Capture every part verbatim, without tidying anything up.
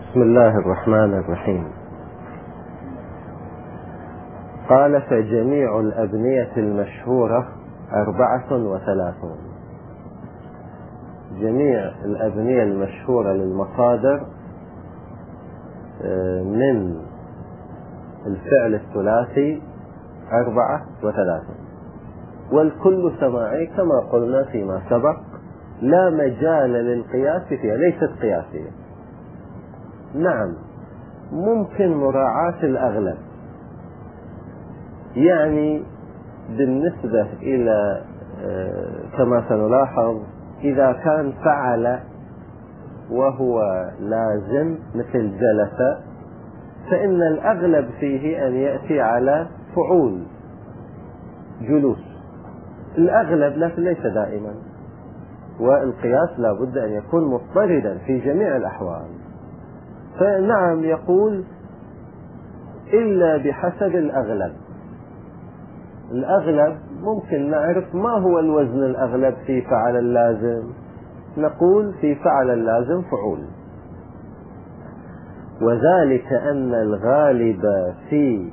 بسم الله الرحمن الرحيم. قال: فجميع الأبنية المشهورة أربعة وثلاثون. جميع الأبنية المشهورة للمصادر من الفعل الثلاثي أربعة وثلاثون، والكل سماعي كما قلنا فيما سبق، لا مجال للقياس فيها، ليست قياسية. نعم، ممكن مراعاة الأغلب، يعني بالنسبة إلى كما سنلاحظ إذا كان فعل وهو لازم مثل جلس، فإن الأغلب فيه أن يأتي على فعول جلوس، الأغلب، لكن ليس دائما، والقياس لا بد أن يكون مضطردا في جميع الأحوال. فنعم، يقول إلا بحسب الأغلب. الأغلب ممكن نعرف ما هو الوزن الأغلب في فعل اللازم، نقول في فعل اللازم فعول، وذلك أن الغالب في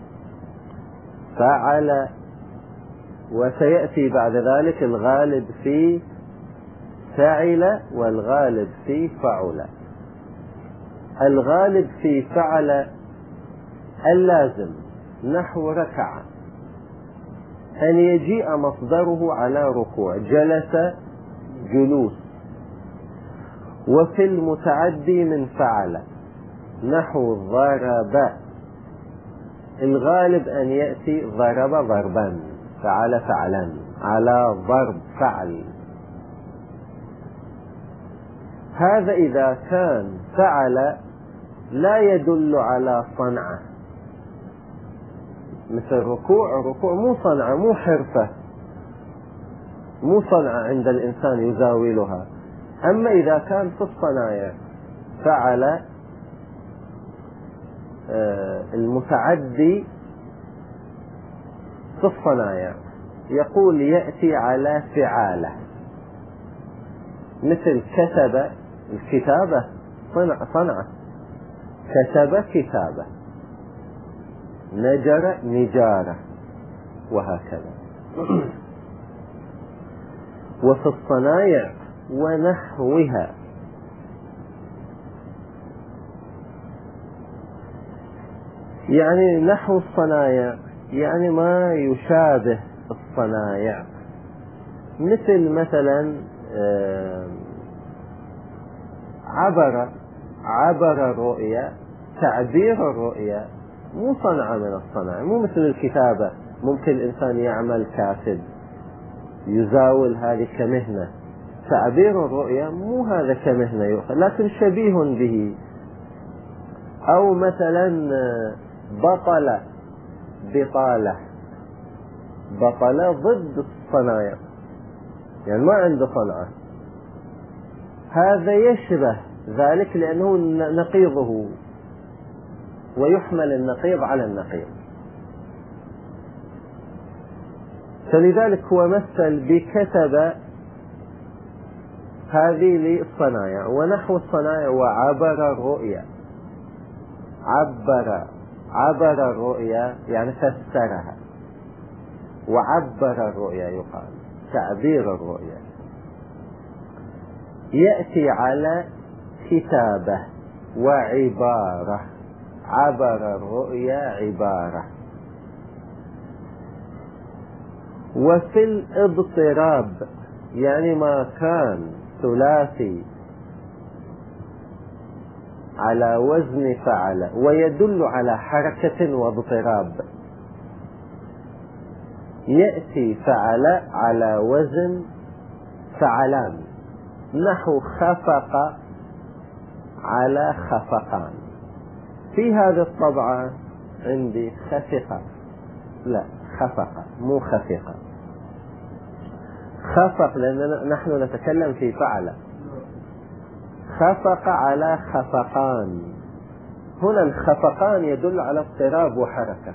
فعل، وسيأتي بعد ذلك الغالب في فعل والغالب في فعل. الغالب في فعل اللازم نحو ركع، أن يجيء مصدره على ركوع، جلس جلوس. وفي المتعدي من فعل نحو ضرب، الغالب أن يأتي ضرب ضربا، فعل فعلا، على ضرب فعل. هذا إذا كان فعل لا يدل على صنعة، مثل ركوع، ركوع مو صنعة، مو حرفة، مو صنعة عند الإنسان يزاولها. أما إذا كان في الصنايع فعل المتعدي في الصنايع، يقول يأتي على فعالة، مثل كتب، الكتابة صنع صنعة، كتب كتابة، نجر نجارة، وهكذا. وفي الصنايع ونحوها، يعني نحو الصنايع يعني ما يشابه الصنايع، مثل مثلا عبر، عبر الرؤيا، تعبير الرؤيا مو صنعة من الصناعة، مو مثل الكتابة، ممكن الإنسان يعمل كاتب يزاول هذه كمهنة. تعبير الرؤيا مو هذا كمهنة يؤخذ، لكن شبيه به. أو مثلا بطل، بطالة، بطلة ضد الصنايع، يعني ما عنده صنعة، هذا يشبه ذلك لأنه نقيضه، ويحمل النقيض على النقيض. فلذلك هو مثل بكتب هذه للصنايع، ونحو الصنايع وعبر الرؤيا، عبر، عبر الرؤيا يعني فسرها، وعبر الرؤيا يقال تعبير الرؤيا. يأتي على كتابة وعبارة، عبر الرؤيا عبارة. وفي الاضطراب يعني ما كان ثلاثي على وزن فعل ويدل على حركة واضطراب، يأتي فعل على وزن فعلان، نحو خفق على خفقان. في هذه الطبعة عندي خفق، لا خفق مو خفق، خفق لأننا نحن نتكلم في فعل. خفق على خفقان، هنا الخفقان يدل على اضطراب وحركة.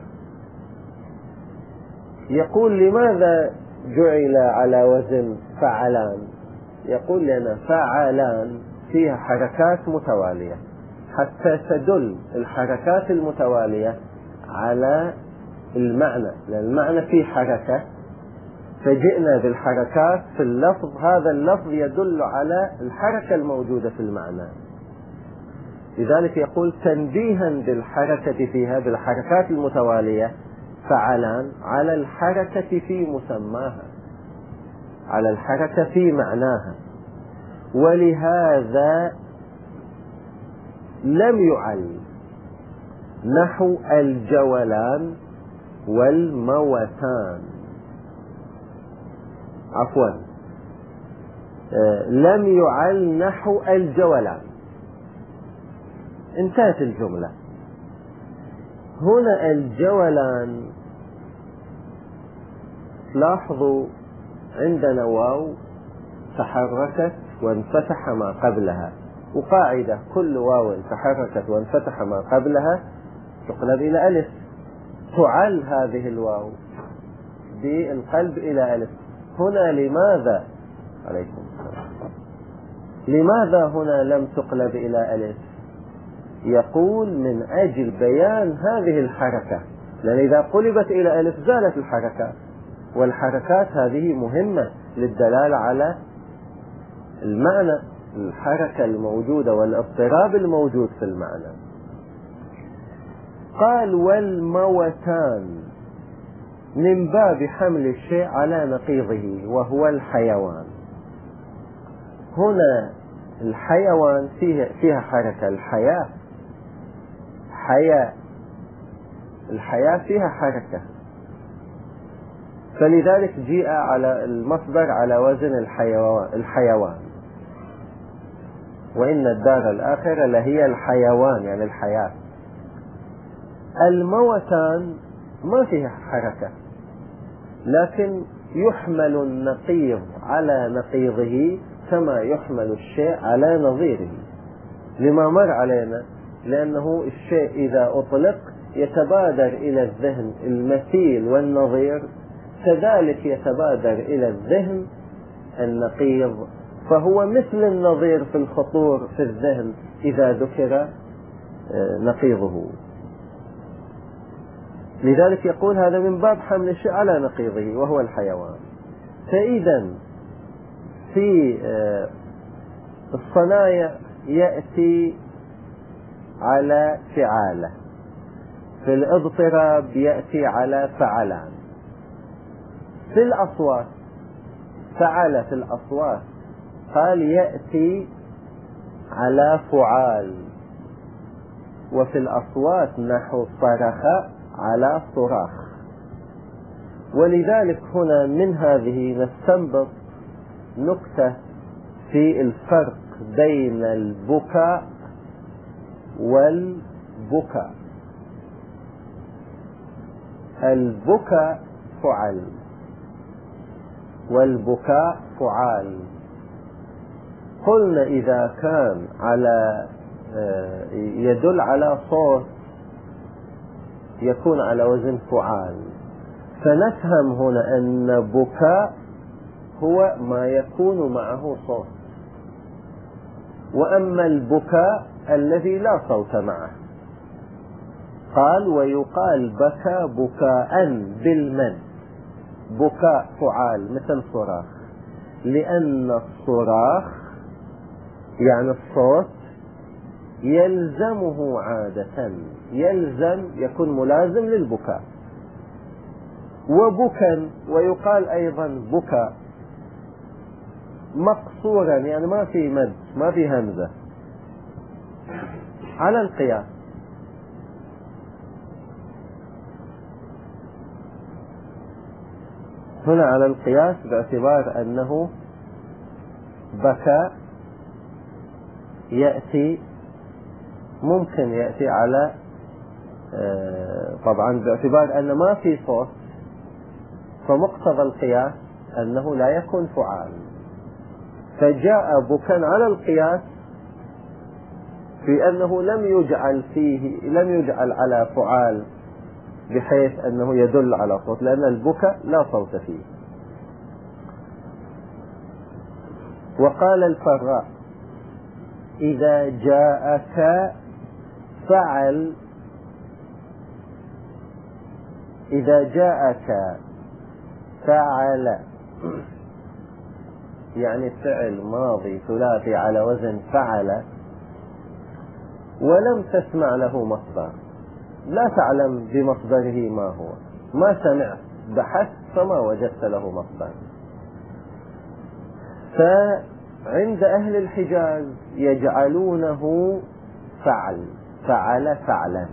يقول لماذا جعل على وزن فعلان؟ يقول لنا فعلان فيها حركات متوالية، حتى تدل الحركات المتوالية على المعنى، لأن المعنى فيه حركة، فجئنا بالحركات في اللفظ، هذا اللفظ يدل على الحركة الموجودة في المعنى. لذلك يقول تنبيها بالحركة فيها، بالحركات المتوالية فعلان، على الحركة في مسماها، على الحركة في معناها. ولهذا لم يعل نحو الجولان والموتان، عفوا لم يعل نحو الجولان، انتهت الجملة. هنا الجولان لاحظوا عندنا واو تحركت وانفتح ما قبلها، وقاعدة كل واو تحركت وانفتح ما قبلها تقلب إلى ألف، تعل هذه الواو بالقلب إلى ألف. هنا لماذا عليكم السلام لماذا هنا لم تقلب إلى ألف؟ يقول من أجل بيان هذه الحركة، لأن إذا قلبت إلى ألف زالت الحركة، والحركات هذه مهمة للدلالة على المعنى، الحركة الموجودة والاضطراب الموجود في المعنى. قال والموتان من باب حمل الشيء على نقيضه وهو الحيوان. هنا الحيوان فيها, فيها حركة، الحياة حياة، الحياة فيها حركة، فلذلك جاء على المصدر على وزن الحيوان, الحيوان وإن الدار الآخرة لهي الحيوان يعني الحياة. الموتان ما فيها حركة، لكن يحمل النقيض على نقيضه كما يحمل الشيء على نظيره، لما مر علينا، لأنه الشيء إذا أطلق يتبادر إلى الذهن المثيل والنظير، كذلك يتبادر إلى الذهن النقيض، فهو مثل النظير في الخطور في الذهن إذا ذكر نقيضه. لذلك يقول هذا من باب حمل الشيء على نقيضه وهو الحيوان. فإذا في الصنايع يأتي على فعالة، في الاضطراب يأتي على فعلان، في الأصوات فعل، في الأصوات قال يأتي على فعال، وفي الأصوات نحو صرخ على صراخ. ولذلك هنا من هذه نستنبط نكتة في الفرق بين البكاء والبكاء. البكاء فعل والبكاء فعال. قلنا إذا كان على يدل على صوت يكون على وزن فعال، فنفهم هنا أن بكاء هو ما يكون معه صوت، وأما البكاء الذي لا صوت معه. قال ويقال بكى بكاء بالمد، بكاء فعال مثل صراخ، لأن الصراخ يعني الصوت يلزمه عادة، يلزم يكون ملازم للبكاء. وبكا ويقال أيضا بكاء مقصورا يعني ما في مد ما في همزة، على القياس. هنا على القياس باعتبار أنه بكاء يأتي ممكن يأتي على طبعا باعتبار أن ما في صوت، فمقتضى القياس أنه لا يكون فعال، فجاء بكا على القياس في أنه لم يجعل فيه لم يجعل على فعال بحيث أنه يدل على صوت، لأن البكاء لا صوت فيه. وقال الفراء إذا جاءك فعل إذا جاءك فعل يعني فعل ماضي ثلاثي على وزن فعل ولم تسمع له مصدر، لا تعلم بمصدره ما هو، ما سمعت، بحثت فما وجدت له مصدر. فعند أهل الحجاز يجعلونه فعل، فعل فعلا.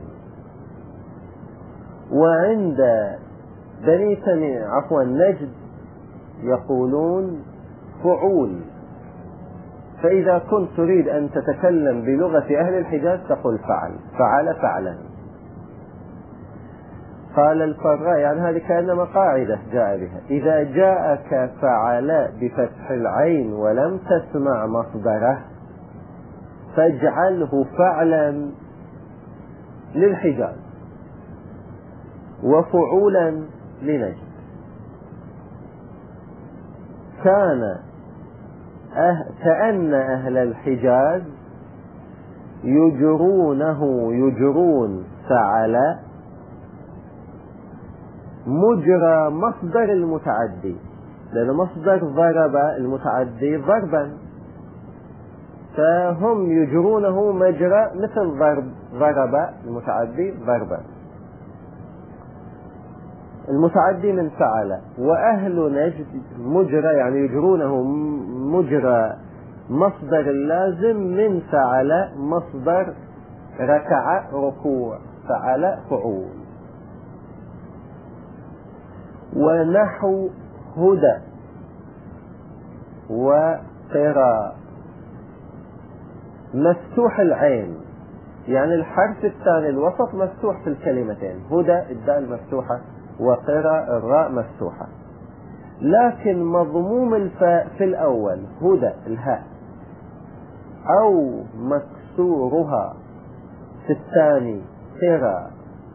وعند بني تميم عفوا نجد يقولون فعول. فإذا كنت تريد أن تتكلم بلغة أهل الحجاز تقول فعل، فعل فعلا. قال الفراء يعني هذه كأنما قاعدة جاء بها: إذا جاءك فعل بفتح العين ولم تسمع مصدره فاجعله فعلا للحجاز وفعولا لنجد. كان أه كأن أهل الحجاز يجرونه يجرون فعل مجرى مصدر المتعدي، لأن مصدر ضرب المتعدي ضربا، فهم يجرونه مجرى مثل ضرب ضرب المتعدي ضربا، المتعدي من فعل. وأهل نجد مجرى يعني يجرونه مجرى مصدر اللازم من فعل، مصدر ركع ركوع، فعل فعول. ونحو هدى وقراء مفتوح العين، يعني الحرف الثاني الوسط مفتوح في الكلمتين، هدى الدال مفتوحة وقراء الراء مفتوحة، لكن مضموم الفاء في الأول هدى الهاء أو مكسورها في الثاني قراء،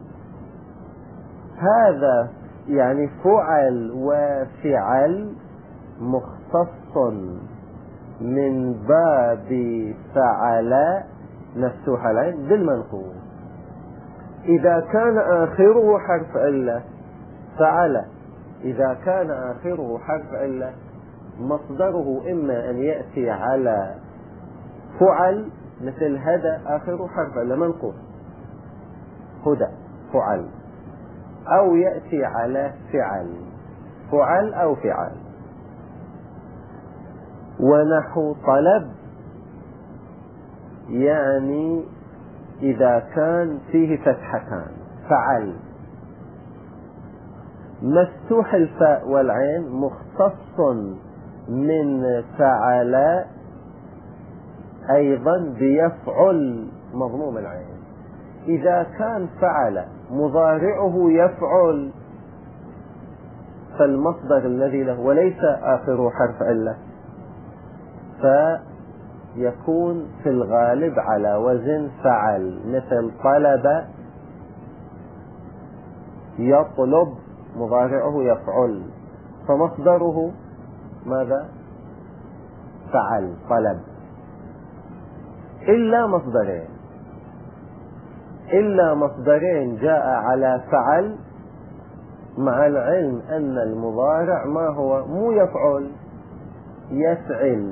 هذا يعني فعل وفعل مختص من باب فعل مفتوح العين بالمنقوص. إذا كان آخره حرف علة فعل، إذا كان آخره حرف علة مصدره إما أن يأتي على فعل مثل هدى آخره حرف علة منقوص هدى فعل، أو يأتي على فعل فعل أو فعل. ونحو طلب يعني إذا كان فيه فتحتان فعل، مفتوح الفاء والعين مختص من فعل أيضا بيفعل مضموم العين. إذا كان فعل مضارعه يفعل فالمصدر الذي له وليس آخره حرف علة فيكون في الغالب على وزن فعل، مثل طلب يطلب مضارعه يفعل فمصدره ماذا؟ فعل طلب. إلا مصدرين إلا مصدرين جاء على فعل مع العلم أن المضارع ما هو مو يفعل يفعل،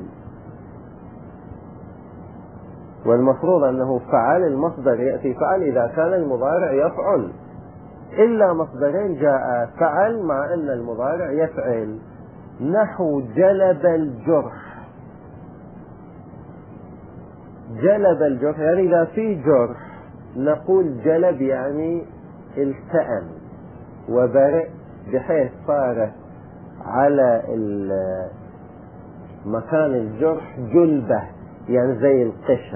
والمفروض أنه فعل المصدر يأتي فعل إذا كان المضارع يفعل. إلا مصدرين جاء فعل مع أن المضارع يفعل. نحو جلب الجرح، جلب الجرح يعني إذا في جرح نقول جلب يعني التأم وبرئ، بحيث صار على مكان الجرح جلبة يعني زي القشر،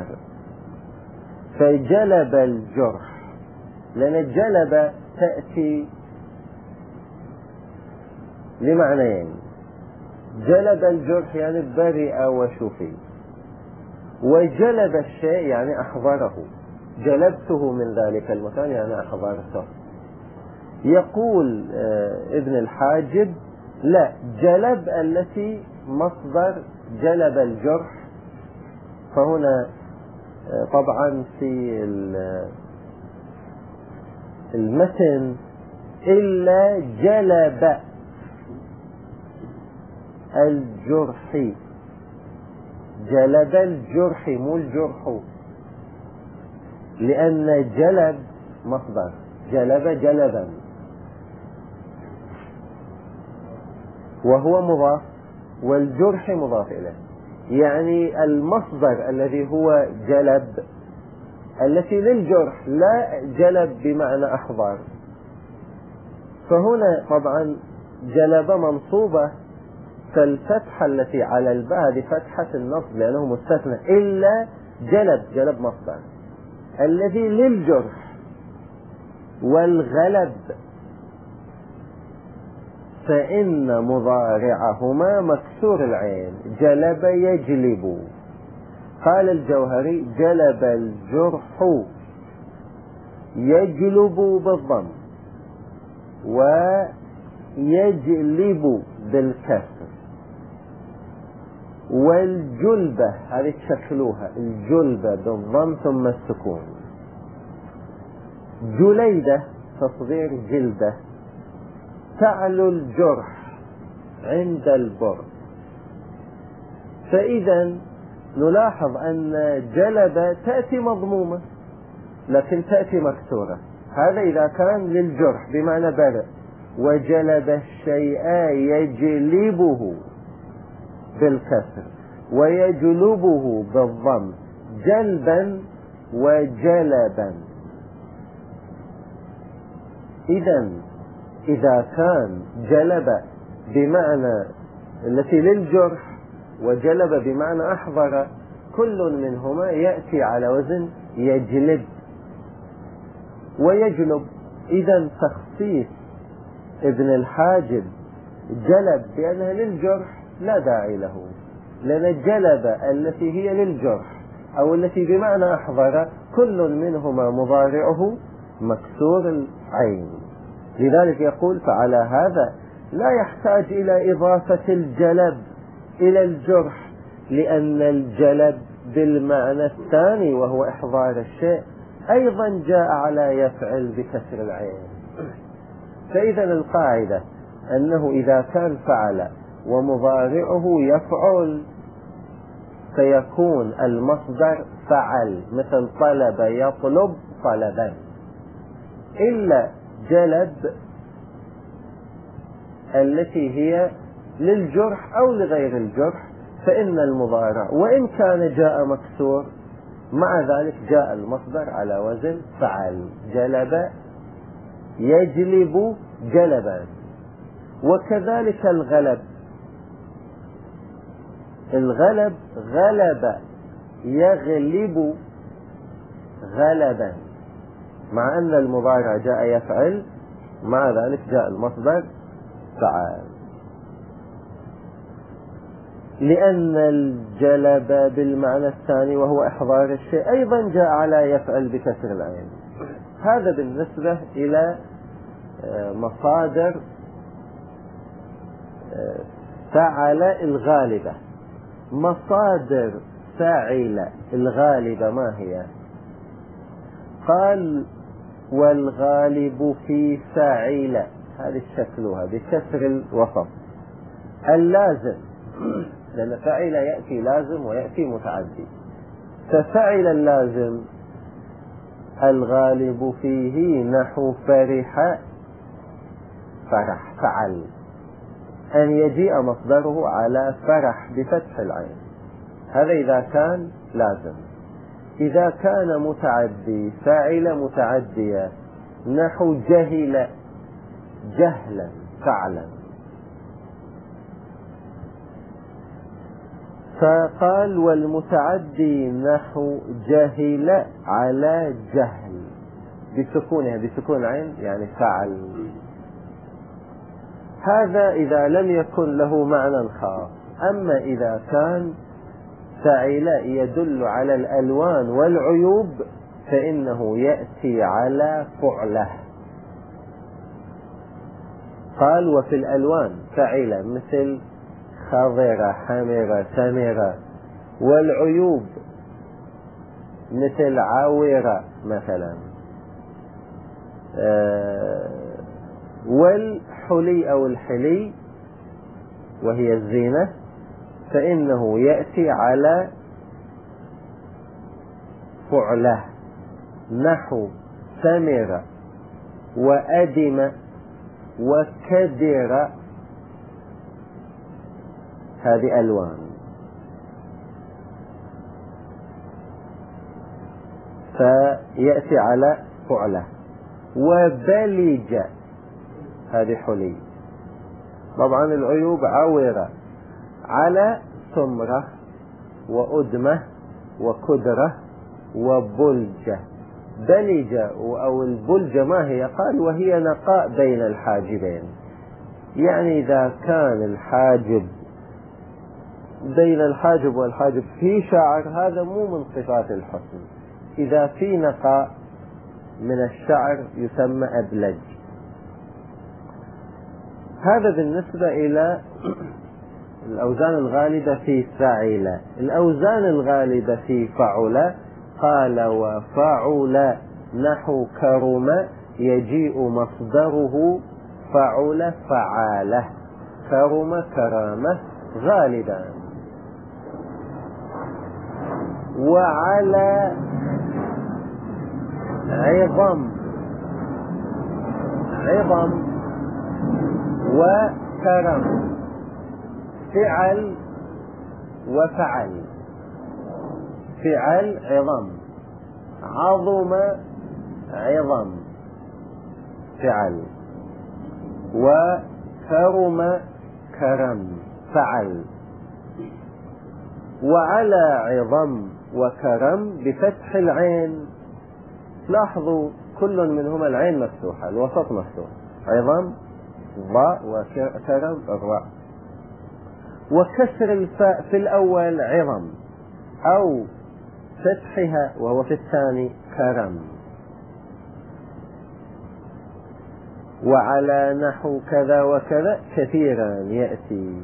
فجلب الجرح، لأن الجلب تأتي لمعنيين: جلب الجرح يعني برئ وشفي، وجلب الشيء يعني أحضره، جلبته من ذلك المكان يعني أحضرته. يقول ابن الحاجب: لا، جلب التي مصدر جلب الجرح، فهنا طبعا في المتن إلا جلب الجرح، جلب الجرح مو الجرح، لأن جلب مصدر، جلب جلبا وهو مضاف والجرح مضاف إليه، يعني المصدر الذي هو جلب التي للجرح، لا جلب بمعنى أحضر. فهنا طبعا جلب منصوبة، فالفتحة التي على الباء هذه فتحة النصب لأنه مستثنى، إلا جلب، جلب مصدر الذي للجرح. والغلب فإن مضارعهما مكسور العين، جلب يجلب. قال الجوهري جلب الجرح يجلب بالضم ويجلب بالكسر. والجلبة هذه تشكلوها، الجلبة بالضم ثم السكون. جليدة تصغير جلدة، تعلو الجرح عند البر. فإذا نلاحظ أن جلب تأتي مضمومة لكن تأتي مكسورة، هذا إذا كان للجرح بمعنى برء. وجلب الشيء يجلبه بالكسر ويجلبه بالضم، جلبا وجلبا. إذا إذا كان جلب بمعنى التي للجرح وجلب بمعنى أحضر، كل منهما يأتي على وزن يجلب ويجلب. إذا تخصيص ابن الحاجب جلب بأنها للجرح لا داعي له، لأن الجلب التي هي للجرح أو التي بمعنى أحضر كل منهما مضارعه مكسور العين. لذلك يقول فعلى هذا لا يحتاج إلى إضافة الجلب إلى الجرح، لأن الجلب بالمعنى الثاني وهو إحضار الشيء أيضا جاء على يفعل بكسر العين. فإذا القاعدة أنه إذا كان فعل ومضارعه يفعل فيكون المصدر فعل، مثل طلب يطلب طلبا. إلا جلب التي هي للجرح أو لغير الجرح فإن المضارع وإن كان جاء مكسور مع ذلك جاء المصدر على وزن فعل، جلب يجلب جلبا. وكذلك الغلب، الغلب غلب يغلب غلبا، مع أن المضارع جاء يفعل مع ذلك جاء المصدر فعل، لأن الجلب بالمعنى الثاني وهو إحضار الشيء أيضا جاء على يفعل بكسر العين. هذا بالنسبة إلى مصادر فعل الغالبة. مصادر فاعل الغالبة ما هي؟ قال والغالب في فاعل، هذه شكلها بكسر الوسط. اللازم، لأن فاعل يأتي لازم ويأتي متعدي، ففعل اللازم الغالب فيه نحو فرح فرح فعل، أن يجيء مصدره على فرح بفتح العين، هذا إذا كان لازم. إذا كان متعدي فاعل متعدية نحو جهل جهلا فعلا. فقال والمتعدي نحو جهل على جهل بسكونها، بسكون عين يعني فعل. هذا إذا لم يكن له معنى خاص. أما إذا كان فاعل يدل على الألوان والعيوب فإنه يأتي على فعله. قال وفي الألوان فاعل مثل خضر حمر سمر، والعيوب مثل عاورة مثلا. آه والحلي أو الحلي وهي الزينة فإنه يأتي على فعله، نحو ثمر وأدم وكدر، هذه ألوان. فيأتي على فعله. وبلج، هذه حلي. طبعا العيوب عاورة على سمرة وأدمة وكدرة وبلجة. بلجة أو البلجة ما هي؟ قال وهي نقاء بين الحاجبين، يعني إذا كان الحاجب بين الحاجب والحاجب في شعر هذا مو من صفات الحسن، إذا في نقاء من الشعر يسمى أبلج. هذا بالنسبة إلى الأوزان الغالبة في فعل. الأوزان الغالبة في فعل قال وفعل نحو كرم يجيء مصدره فعل فعاله، كرم كرامة غالبا. وعلى عظم، عظم وكرم، فعل وفعل. فعل عظم، عظم عظم فعل، وكرم كرم فعل. وعلى عظم وكرم بفتح العين، لاحظوا كل منهما العين مفتوحة، الوسط مفتوح، عظم ضاء وكرم الراء. وكسر الفاء في الأول عظم، أو فتحها وهو في الثاني كرم. وعلى نحو كذا وكذا كثيرا يأتي.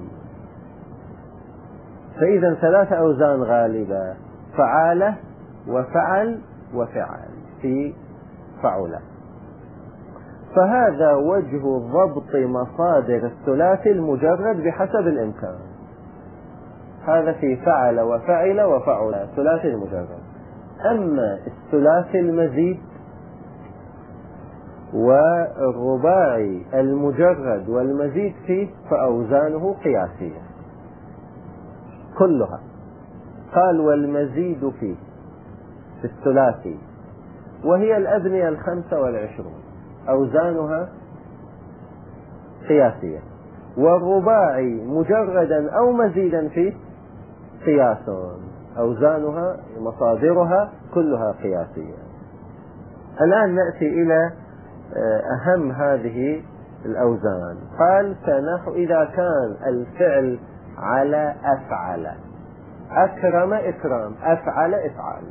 فإذا ثلاث أوزان غالبة: فعالة وفعل وفعل في فعلة. فهذا وجه ضبط مصادر الثلاثي المجرد بحسب الإمكان. هذا في فعل وفعل وفعل ثلاثي المجرد. أما الثلاثي المزيد والرباعي المجرد والمزيد فيه فأوزانه قياسية كلها. قال والمزيد فيه في الثلاثي وهي الأبنية الخمسة والعشرون أوزانها قياسية، والرباعي مجردا أو مزيدا فيه قياس، أوزانها مصادرها كلها قياسية. الآن نأتي إلى أهم هذه الأوزان. قال فنحو إذا كان الفعل على أفعل، أكرم إكرام، أفعل إفعال.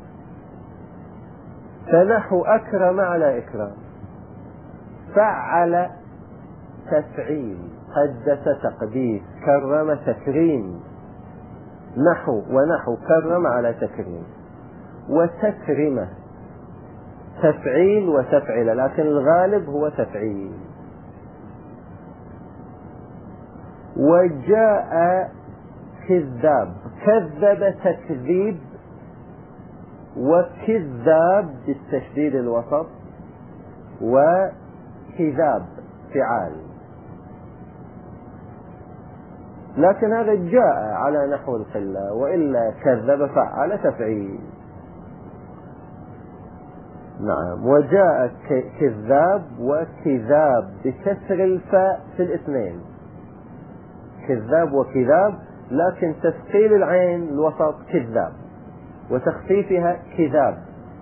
فنحو أكرم على إكرام، فعل تفعيل، قدس تقديس، كرم تكريم. نحو ونحو كرم على تكريم. وتكرمة تفعيل وتفعل، لكن الغالب هو تفعيل. وجاء كذاب، كذب تكذيب، وكذاب بالتشديد الوسط، وكذاب فعال. لكن هذا جاء على نحو القلة، وإلا كذب فعل تفعيل. نعم. وجاء كذاب وكذاب بكسر الفاء في الاثنين، كذاب وكذاب، لكن تثقيل العين الوسط كذاب وتخفيفها كذاب.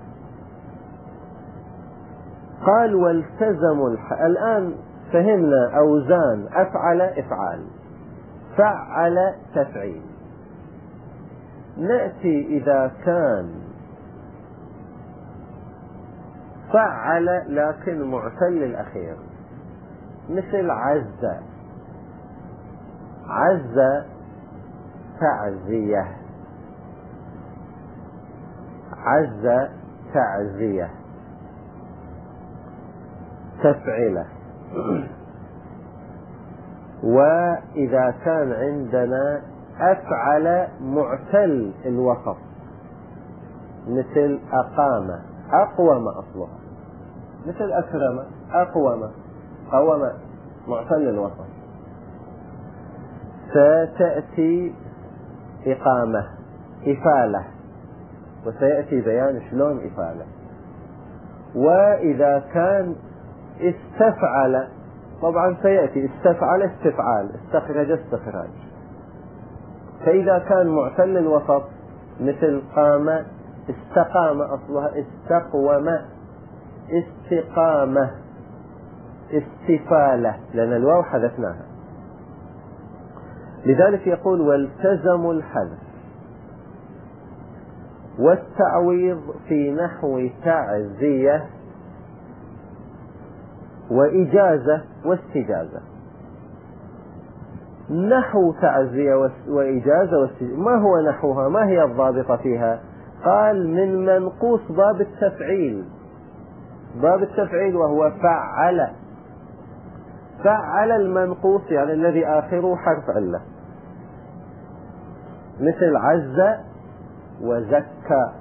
قال والتزموا الح... الآن فهمنا أوزان أفعل إفعال، فعل تفعيل. نأتي إذا كان فعل لكن معتل الأخير، مثل عز، عز تعزية، عز تعزية تفعله. وإذا كان عندنا أفعل معتل الوسط مثل أقام أقوم أصلها، مثل أكرم أقوم قوم معتل الوسط، ستأتي إقامة إفالة، وسيأتي بيان شلون إفالة. وإذا كان استفعل، طبعا سيأتي استفعل استفعال، استخرج استخراج. فإذا كان معتل الوسط مثل قام استقام أصلها استقوم استقامة استفالة، لأن الواو حذفناها. لذلك يقول والتزموا الحذف والتعويض في نحو تعزية وإجازة واستجازة. نحو تعزية وإجازة واستجازة، ما هو نحوها؟ ما هي الضابطة فيها؟ قال من منقوص باب التفعيل، باب التفعيل وهو فعل. فعل المنقوص يعني الذي آخره حرف علة، مثل عز وزكى.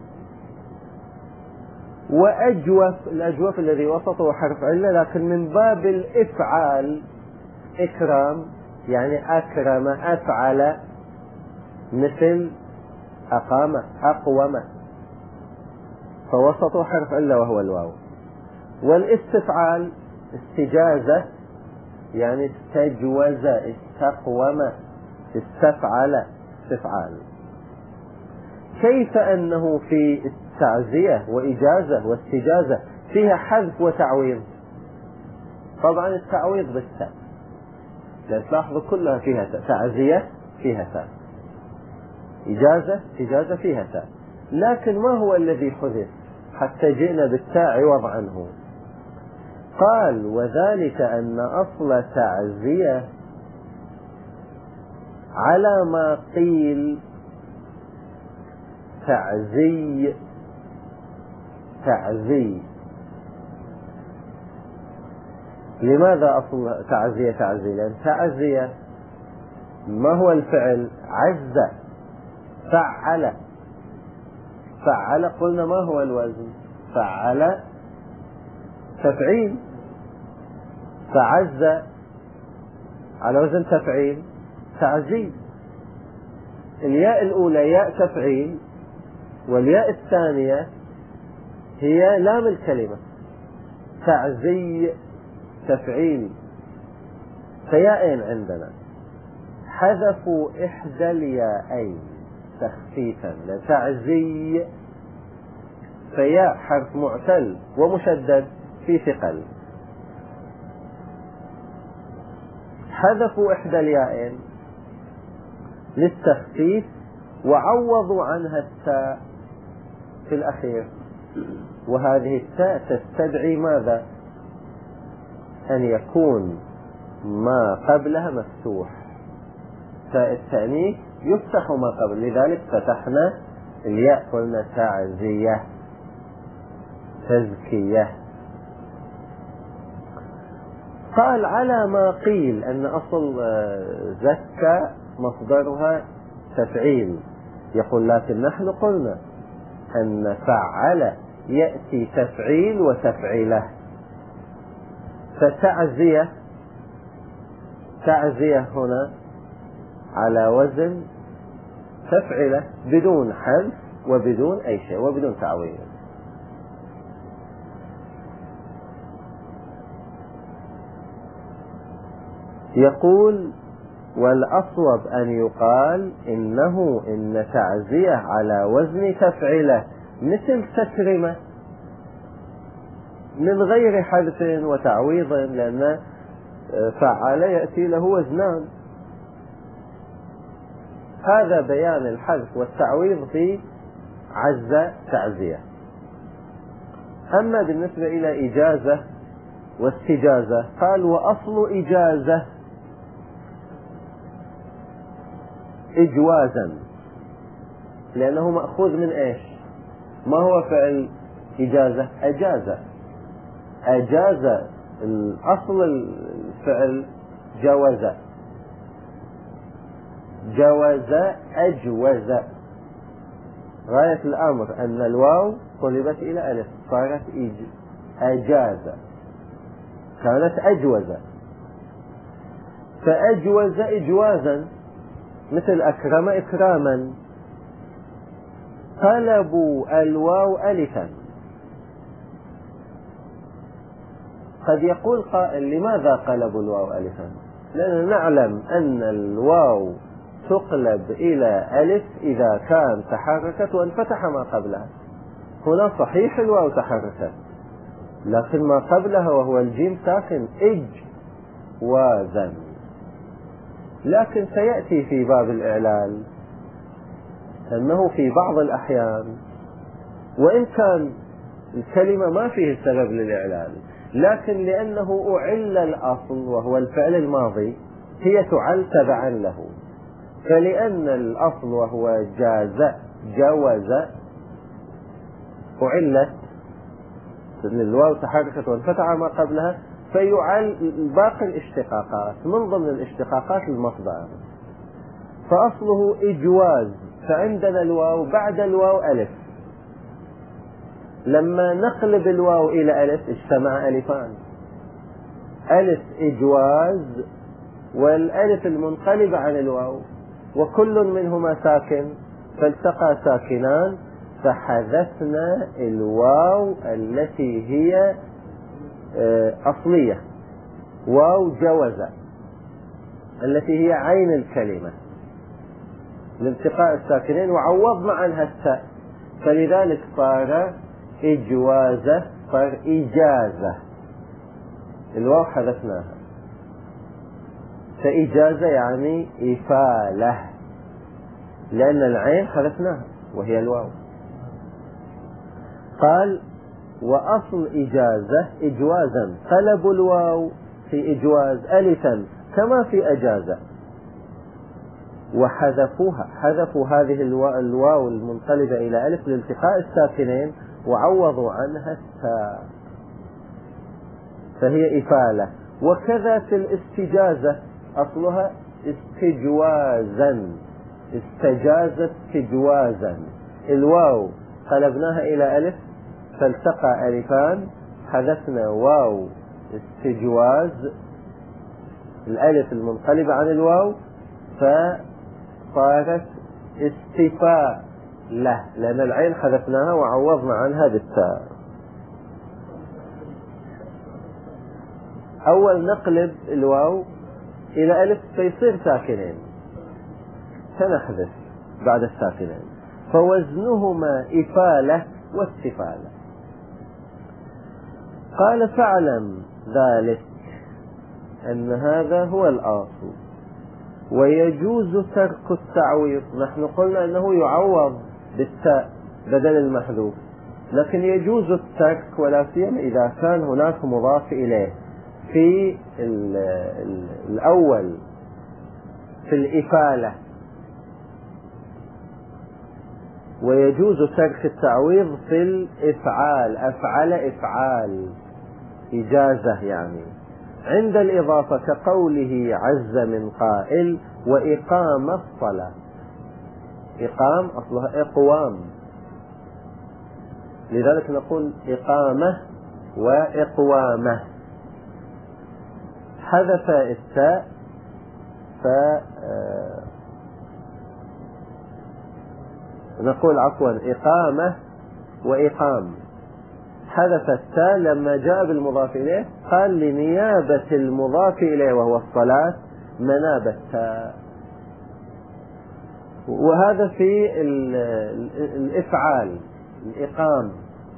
وأجوف، الأجوف الذي وسطه حرف علة لكن من باب الإفعال، إكرام يعني أكرم أفعل، مثل أقام أقوم، فوسطه حرف علة وهو الواو. والاستفعال استجازة يعني استجوز استقوم استفعل استفعال. كيف أنه في التعزية وإجازة واستجازة فيها حذف وتعويض؟ طبعا التعويض بالتاء، لأن تلاحظوا كلها فيها تاء. تعزية فيها تاء، إجازة إجازة فيها تاء، لكن ما هو الذي حذف حتى جئنا بالتاء عوض عنه؟ قال وذلك أن أصل تعزية على ما قيل تعزي تعزي. لماذا أصل تعزية تعزي؟ لأن تعزية ما هو الفعل؟ عز فعل. فعل قلنا ما هو الوزن؟ فعل تفعيل. فعز على وزن تفعيل تعزي. الياء الأولى ياء تفعيل، والياء الثانية هي لام الكلمة تعزي تفعيل. فياءين عندنا، حذفوا إحدى الياءين تخفيفا لتعزي، فياء حرف معتل ومشدد في ثقل، حذفوا إحدى الياءين للتخفيف وعوضوا عنها التاء في الأخير. وهذه التاء تستدعي ماذا؟ أن يكون ما قبلها مفتوح. تاء التأنيث يفتح ما قبل، لذلك فتحنا الياء قلنا تعزية تزكية. قال على ما قيل أن أصل زكى مصدرها تفعيل. يقول لكن نحن قلنا أن فعل يأتي تفعيل وتفعيله. فتعزية تعزية هنا على وزن تفعله بدون حذف وبدون أي شيء وبدون تعويض. يقول والأصوب أن يقال إنه إن تعزية على وزن تفعله مثل تكرمة من غير حذف وتعويض، لأن فعل يأتي له وزنان. هذا بيان الحذف والتعويض في عز تعزية. أما بالنسبة إلى إجازة واستجازة قال وأصل إجازة إجوازا، لأنه مأخوذ من إيش؟ ما هو فعل إجازة؟ أجازة. أجاز الأصل الفعل جوز، جوز أجوز. غاية الأمر أن الواو قلبت إلى ألف صارت أجاز، كانت أجوز. فأجوز إجوازا مثل أكرم إكراما. قلبوا الواو ألفا. قد يقول قائل لماذا قلبوا الواو ألفا؟ لأننا نعلم أن الواو تقلب إلى ألف إذا كان تحركت وانفتح ما قبلها. هنا صحيح الواو تحركت، لكن ما قبلها وهو الجيم ساكن إجوازا. لكن سيأتي في باب الإعلال أنه في بعض الأحيان وإن كان الكلمة ما فيه سبب للإعلال، لكن لأنه أعل الأصل وهو الفعل الماضي هي تعل تبعا له. فلأن الأصل وهو جاز جوز أعلت الواو تحركت وانفتح ما قبلها، فيعل باقي الاشتقاقات. من ضمن الاشتقاقات المصدر، فأصله إجواز، فعندنا الواو بعد الواو ألف. لما نقلب الواو إلى ألف اجتمع ألفان، ألف إجواز والألف المنقلب عن الواو، وكل منهما ساكن، فالتقى ساكنان فحذفنا الواو التي هي أصلية، واو جوز التي هي عين الكلمة لالتقاء الساكنين، وعوضنا عنها التاء، فلذلك صار إجوازة، صار إجازة. الواو حذفناها، فإجازة يعني إفالة، لأن العين حذفناها وهي الواو. قال وأصل إجازة إجوازا، قلبوا الواو في إجواز ألفا كما في أجازة، وحذفوها، حذفوا هذه الواو المنقلبة إلى ألف لالتقاء الساكنين وعوضوا عنها التاء، فهي إفالة. وكذا في الاستجازة، أصلها استجوازا، استجازت استجوازا، الواو قلبناها إلى ألف فالتقى ألفان، حذفنا واو استجواز الألف المنقلبة عن الواو فصارت استفاء له، لأن العين حذفناها وعوضنا عنها بالتاء. أول نقلب الواو إلى ألف فيصير ساكنين، فنحذف بعد الساكنين، فوزنهما إفالة واستفالة. قال فاعلم ذلك أن هذا هو الأصل، ويجوز ترك التعويض. نحن قلنا أنه يعوض بالتاء بدل المحذوف، لكن يجوز الترك ولا سيما إذا كان هناك مضاف إليه. في ال ال الأول في الإفالة ويجوز ترك التعويض في الإفعال، أفعل إفعال إجازة يعني عند الإضافة، كقوله عز من قائل وإقام الصلاة. إقام أصلها إقوام، لذلك نقول إقامة وإقوامة. حذف التاء ف نقول عفوا إقامة وإقام. حذف التاء لما جاء بالمضاف إليه، قال لنيابة المضاف إليه وهو الصلاة مناب التاء. وهذا في الإفعال الإقام.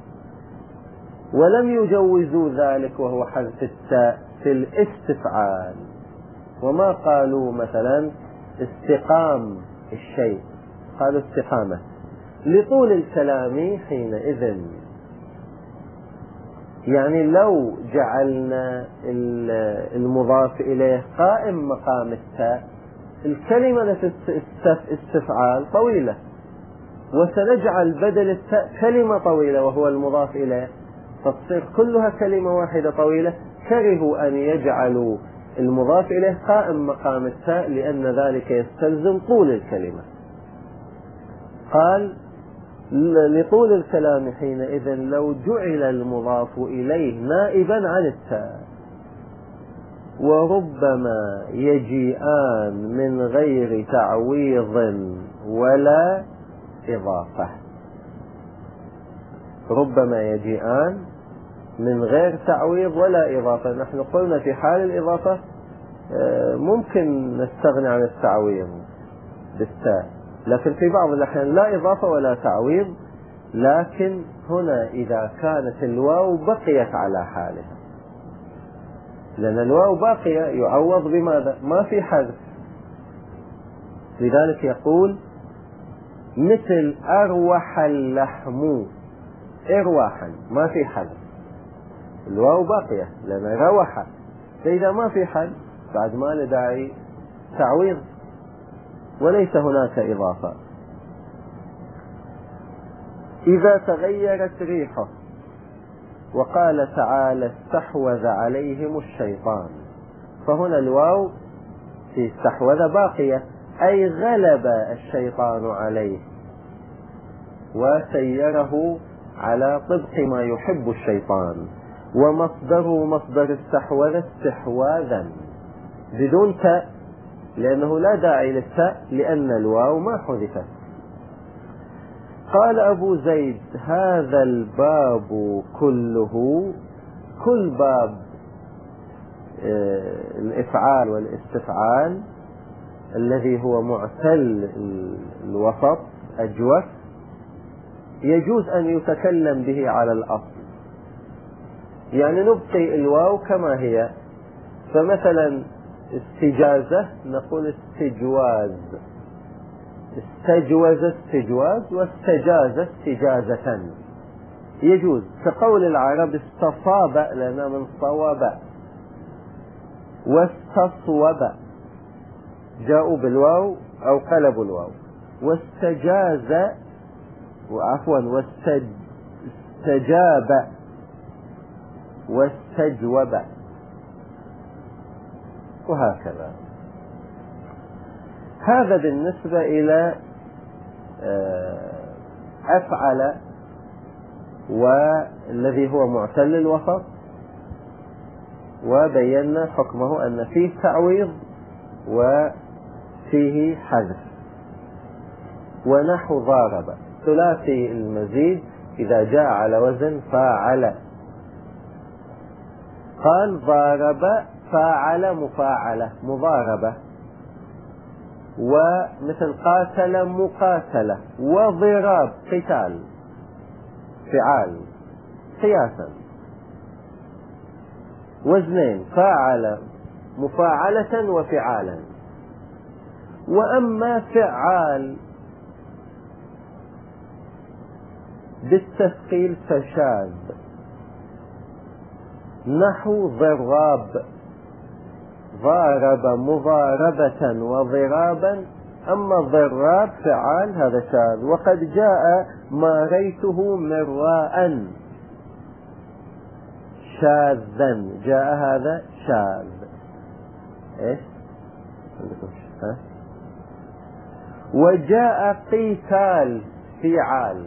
ولم يجوزوا ذلك وهو حذف التاء في الاستفعال، وما قالوا مثلا استقام الشيء، قالوا استقامة لطول الكلام حينئذ. يعني لو جعلنا المضاف إليه قائم مقام التاء، الكلمة في استفعال طويلة، وسنجعل بدل التاء كلمة طويلة وهو المضاف إليه، فتصير كلها كلمة واحدة طويلة. كرهوا أن يجعلوا المضاف إليه قائم مقام التاء لأن ذلك يستلزم طول الكلمة. قال لطول الكلام حينئذ لو جعل المضاف إليه نائبا عن التاء، وربما يجيئان من غير تعويض ولا إضافة. ربما يجيئان من غير تعويض ولا إضافة. نحن قلنا في حال الإضافة ممكن نستغني عن التعويض بالتاء، لكن في بعض الأحيان لا إضافة ولا تعويض. لكن هنا إذا كانت الواو بقيت على حالها، لأن الواو باقية يعوض بماذا؟ ما في حذف. لذلك يقول مثل أروح اللحم، إرواحا ما في حذف، الواو باقية لأن روح، فإذا ما في حذف بعد ما لداعي تعويض وليس هناك إضافة. إذا تغيرت ريحه، وقال تعالى استحوذ عليهم الشيطان، فهنا الواو في استحوذ باقية، أي غلب الشيطان عليه وسيره على طبق ما يحب الشيطان. ومصدره مصدر استحوذ استحواذا بدون تاء، لأنه لا داعي للتاء لأن الواو ما حذفت. قال أبو زيد هذا الباب كله، كل باب الإفعال والاستفعال الذي هو معتل الوسط أجوف يجوز أن يتكلم به على الأصل، يعني نبقي الواو كما هي. فمثلا استجازة نقول استجواز، استجوز استجواز، واستجاز استجازة، يجوز. كقول العرب استصاب لنا من صواب، واستصوب جاءوا بالواو أو قلبوا الواو. واستجاز وعفوا واستجاب واستجوب وهكذا. هذا بالنسبة إلى أفعل والذي هو معتل الوسط، وبينا حكمه أن فيه تعويض وفيه حذف. ونحو ضارب ثلاثي المزيد إذا جاء على وزن فاعل، قال ضارب فاعل مفاعلة مضاربة، ومثل قاتل مقاتلة، وضراب قتال فعال قياسا، وزنين فاعل مفاعلة وفعالا. وأما فعال بالتثقيل فشاذ، نحو ضراب، ضارب مضاربة وضرابا. أما الضراب فعال هذا شاذ. وقد جاء ما ريته مراء شاذا، جاء هذا شاذ. إيش ها؟ وجاء قتال فعال،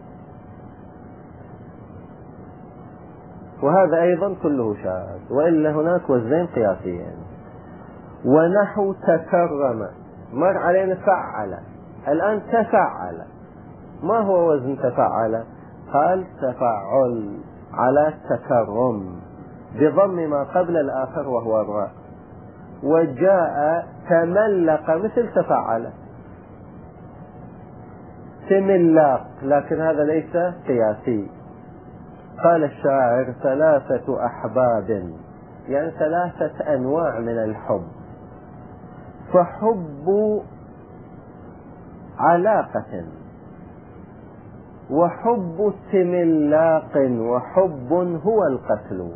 وهذا أيضا كله شاذ، وإلا هناك وزنين قياسيين. ونحو تكرم، مر علينا فعل، الآن تفعل. ما هو وزن تفعل؟ قال تفعل على تكرم بضم ما قبل الآخر وهو الراء. وجاء تملق مثل تفعل، تملاق، لكن هذا ليس قياسي. قال الشاعر ثلاثة أحباب، يعني ثلاثة أنواع من الحب. فحب علاقة، وحب تملاق، وحب هو القتل.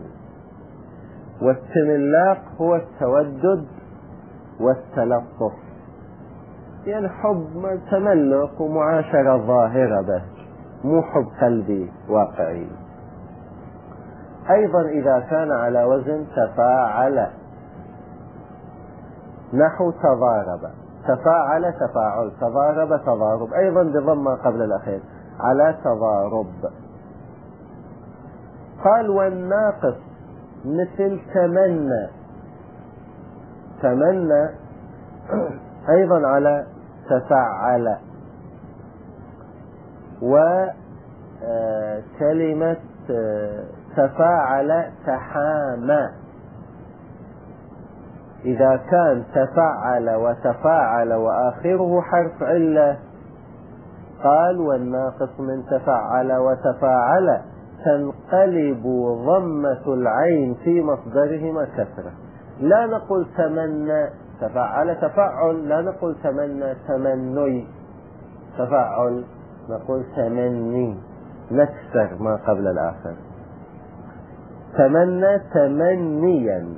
والتملاق هو التودد والتلطف، يعني حب تملك ومعاشرة ظاهرة بس، مو حب قلبي واقعي. أيضا إذا كان على وزن تفاعل، نحو تضارب، تفاعل تفاعل، تضارب تضارب، أيضا بضم قبل الأخير، على تضارب. قال والناقص مثل تمنى، تمنى أيضا على تفعل. وكلمة تفاعل تحامى، إذا كان تفعل وتفاعل وآخره حرف علة، قال والناقص من تفعل وتفاعل تنقلب ضمة العين في مصدرهما كسرة. لا نقول تمنى تفعل تفعل، لا نقول تمنى تمني تفعل، نقول تمني، نكسر ما قبل الآخر. تمنى تمنيا.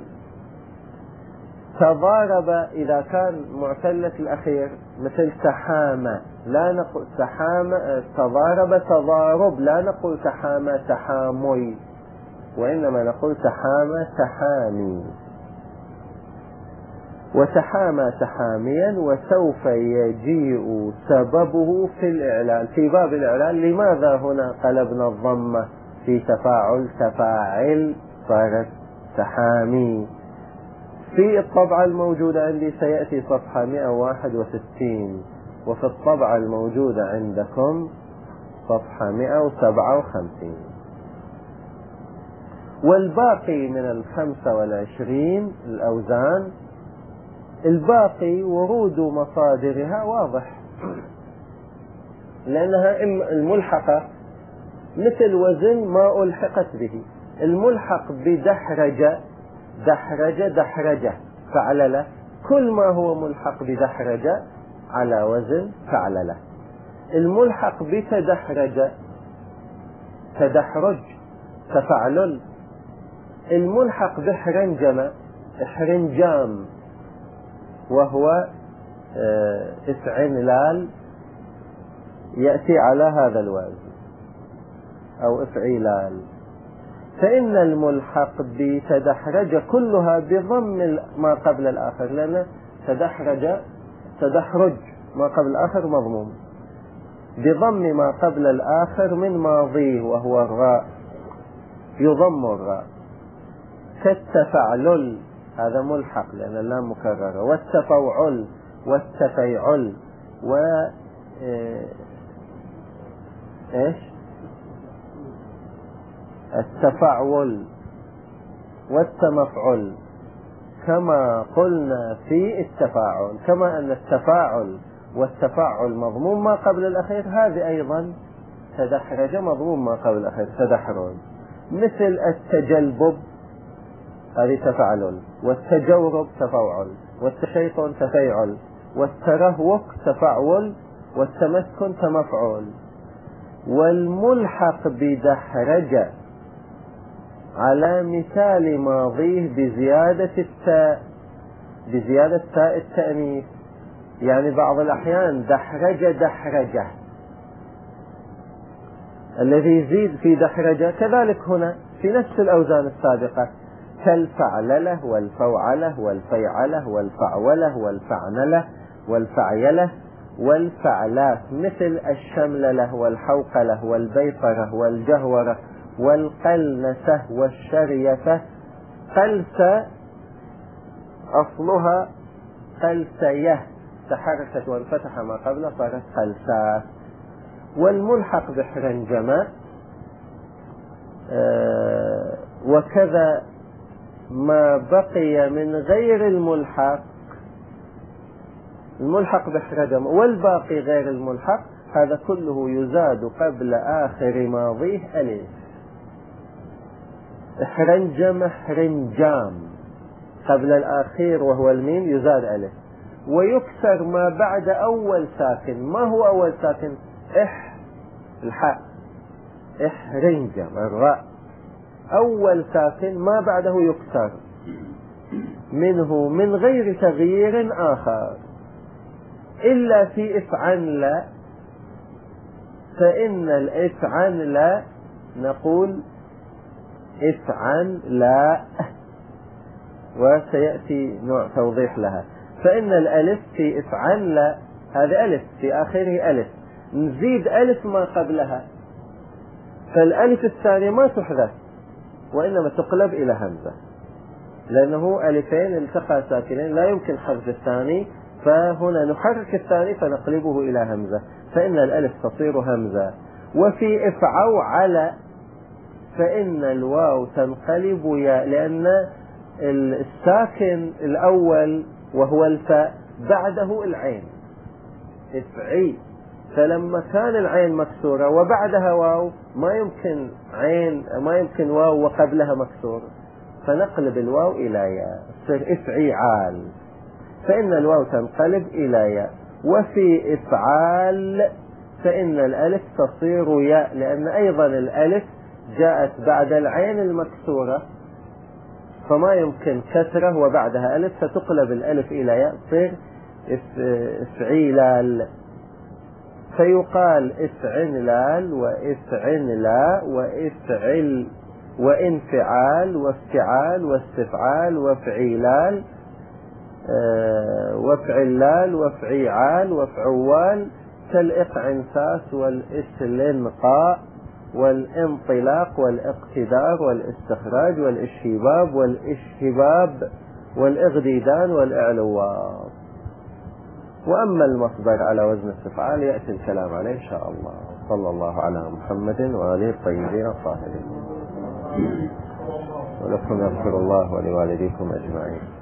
تضارب إذا كان معتلة الأخير مثل تحامى، لا نقول تحامى. تضارب تضارب، لا نقول تحامى تحامي، وإنما نقول تحامى تحامي. وتحامى تحاميا. وسوف يجيء سببه في الإعلال، في باب الإعلال. لماذا هنا قلبنا الضمة في تفاعل تفاعل صارت تحامي؟ في الطبعة الموجودة عندي سيأتي صفحة مئة وواحد وستين، وفي الطبعة الموجودة عندكم صفحة مئة وسبعة وخمسين. والباقي من الخمسة والعشرين الأوزان، الباقي ورود مصادرها واضح، لأنها الملحقة مثل وزن ما ألحقت به. الملحق بدحرجة، دحرجة دحرجة فعللة، كل ما هو ملحق بدحرجة على وزن فعللة. الملحق بتدحرجة تدحرج تفعلل. الملحق بحرنجمة حرنجام، وهو افعنلال يأتي على هذا الوزن، أو افعلال. فإن الملحق بتدحرج كلها بضم ما قبل الآخر، لأن تدحرج تدحرج ما قبل الآخر مضموم، بضم ما قبل الآخر من ماضيه وهو الراء، يضم الراء. كالتفعلل هذا ملحق لأن اللام مكررة، والتفوعل والتفيعل و إيش التفعول والتمفعل، كما قلنا في التفاعل. كما أن التفاعل والتفاعل مضموم ما قبل الأخير، هذه أيضا تدحرج مضموم ما قبل الأخير تدحرج. مثل التجلبب هذه تفعل، والتجورب تفوعل، والتشيطن تفيعل، والترهوك تفعول، والتمسكن تمفعول. والملحق بدحرج على مثال ماضيه بزيادة التاء، بزيادة تاء التأنيث. يعني بعض الأحيان دحرج دحرجة، الذي يزيد في دحرجة كذلك هنا في نفس الأوزان السابقة، كالفعللة والفوعلة والفيعلة والفعولة والفعنلة والفعيلة والفعلاف. مثل الشمللة والحوقلة والبيطرة والجهورة والقلنسة والشريفة. قلسة أصلها قلسيه، تحركت وانفتح ما قبل صارت قلسات. والملحق بحرنجمة آه وكذا ما بقي من غير الملحق، الملحق بحرنجمة والباقي غير الملحق، هذا كله يزاد قبل آخر ماضيه ألف. حرنجم حرنجام قبل الأخير وهو الميم يزاد ألف. ويكسر ما بعد أول ساكن. ما هو أول ساكن؟ إح الحاء، إحرنجم الراء، أول ساكن ما بعده يكسر منه من غير تغيير آخر. إلا في افعل، فإن الافعل نقول افعل لا، وسيأتي نوع توضيح لها. فإن الألف في افعل هذا ألف في آخره ألف، نزيد ألف ما قبلها، فالألف الثانية ما تحذف وإنما تقلب إلى همزة، لأنه ألفين التقى ساكنين لا يمكن حذف الثاني، فهنا نحرك الثاني فنقلبه إلى همزة، فإن الألف تصير همزة. وفي افعوا على فإن الواو تنقلب ياء، لأن الساكن الأول وهو الفاء بعده العين افعي، فلما كان العين مكسورة وبعدها واو ما يمكن عين ما يمكن واو وقبلها مكسور، فنقلب الواو إلى ياء تصير افعيعال، فإن الواو تنقلب إلى ياء. وفي افعال فإن الألف تصير ياء، لأن أيضا الألف جاءت بعد العين المكسورة فما يمكن كسره وبعدها ألف، فتقلب الألف إلى ياء تصير افعيلال، فيقال افعنلال وافعنلا وافعل وانفعال وافتعال واستفعال وافعيلال وافعلال وافعيعال وافعوال، كالإقعنساس والإسلنقاء والانطلاق والاقتدار والاستخراج والاشهباب والاشهباب والإغديدان والإعلوات. وأما المصدر على وزن استفعال يأتي الكلام عليه إن شاء الله. صلى الله على محمد وآله الطيبين الطاهرين، ولكم يغفر الله ولوالديكم أجمعين.